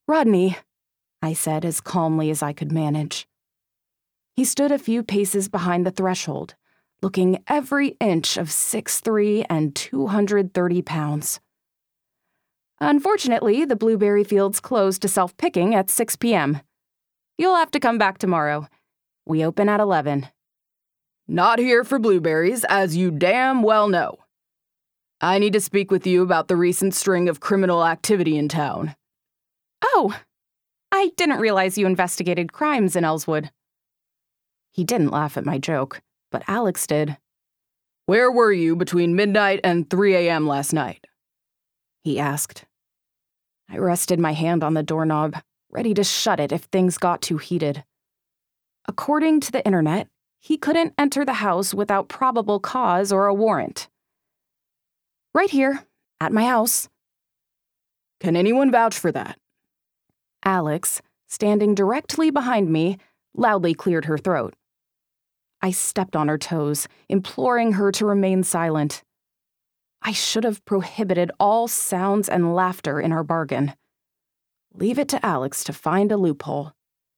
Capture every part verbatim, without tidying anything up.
"Rodney," I said as calmly as I could manage. He stood a few paces behind the threshold, looking every inch of six foot three and two hundred thirty pounds. "Unfortunately, the blueberry fields close to self-picking at six p.m. You'll have to come back tomorrow. We open at eleven. Not here for blueberries, as you damn well know. I need to speak with you about the recent string of criminal activity in town." "Oh, I didn't realize you investigated crimes in Ellswood." He didn't laugh at my joke, but Alex did. "Where were you between midnight and three a.m. last night?" he asked. I rested my hand on the doorknob, ready to shut it if things got too heated. According to the internet, he couldn't enter the house without probable cause or a warrant. "Right here, at my house." "Can anyone vouch for that?" Alex, standing directly behind me, loudly cleared her throat. I stepped on her toes, imploring her to remain silent. I should have prohibited all sounds and laughter in our bargain. Leave it to Alex to find a loophole.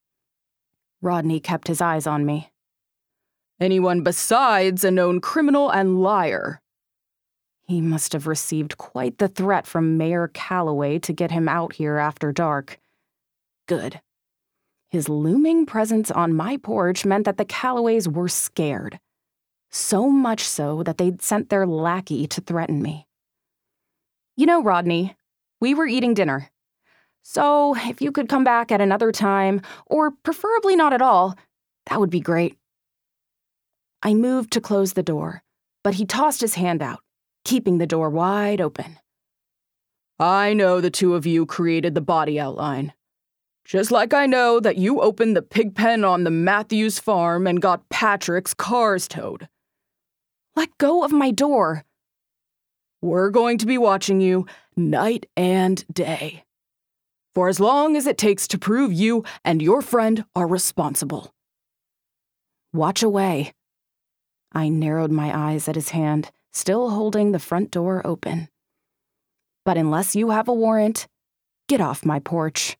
Rodney kept his eyes on me. "Anyone besides a known criminal and liar." He must have received quite the threat from Mayor Calloway to get him out here after dark. Good. His looming presence on my porch meant that the Calloways were scared. So much so that they'd sent their lackey to threaten me. "You know, Rodney, we were eating dinner. So if you could come back at another time, or preferably not at all, that would be great." I moved to close the door, but he tossed his hand out, keeping the door wide open. "I know the two of you created the body outline. Just like I know that you opened the pig pen on the Matthews farm and got Patrick's cars towed." "Let go of my door." "We're going to be watching you night and day. For as long as it takes to prove you and your friend are responsible." "Watch away." I narrowed my eyes at his hand, still holding the front door open. "But unless you have a warrant, get off my porch."